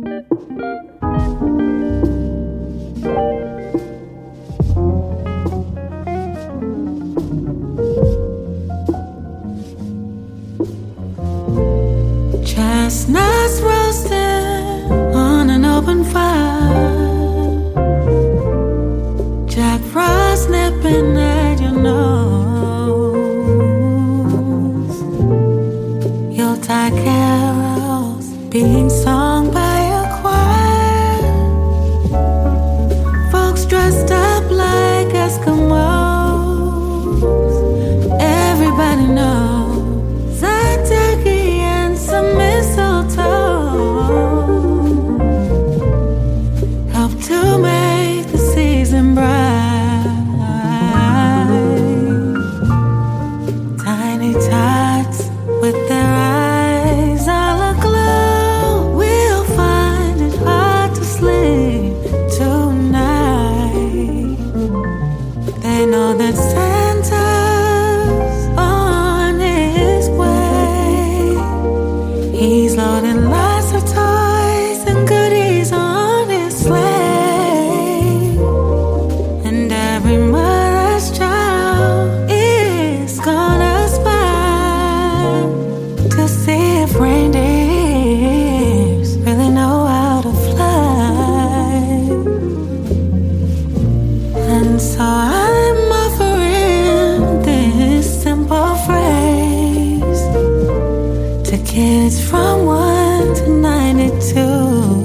Chestnuts roasting on an open fire, Jack Frost nipping at your nose, Yuletide carols being sung by a choir, folks dressed up like Eskimos. Everybody knows a turkey and some mistletoe help to make the season bright. Tiny tots with their eyes all aglow will find it hard to sleep tonight. They know that Santa's on his way. He's loading lots of toys and goodies on his sleigh, and every mother's child is gonna spy to see if reindeers really know how to fly. And so I'm offering this simple phrase to kids from 1 to 92.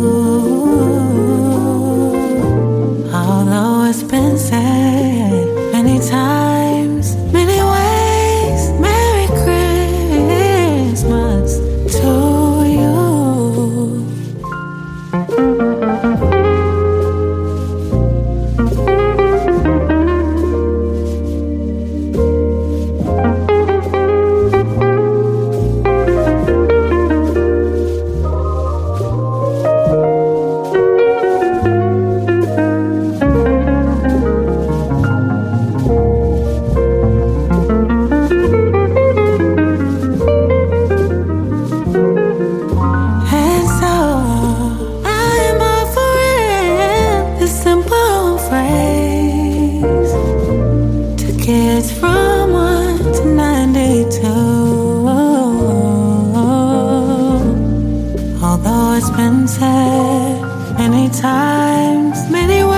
Although it's been said many times, many ways, Merry Christmas to you. And so I'm offering this simple phrase to kids from 1 to 92. Although it's been said many times, many ways,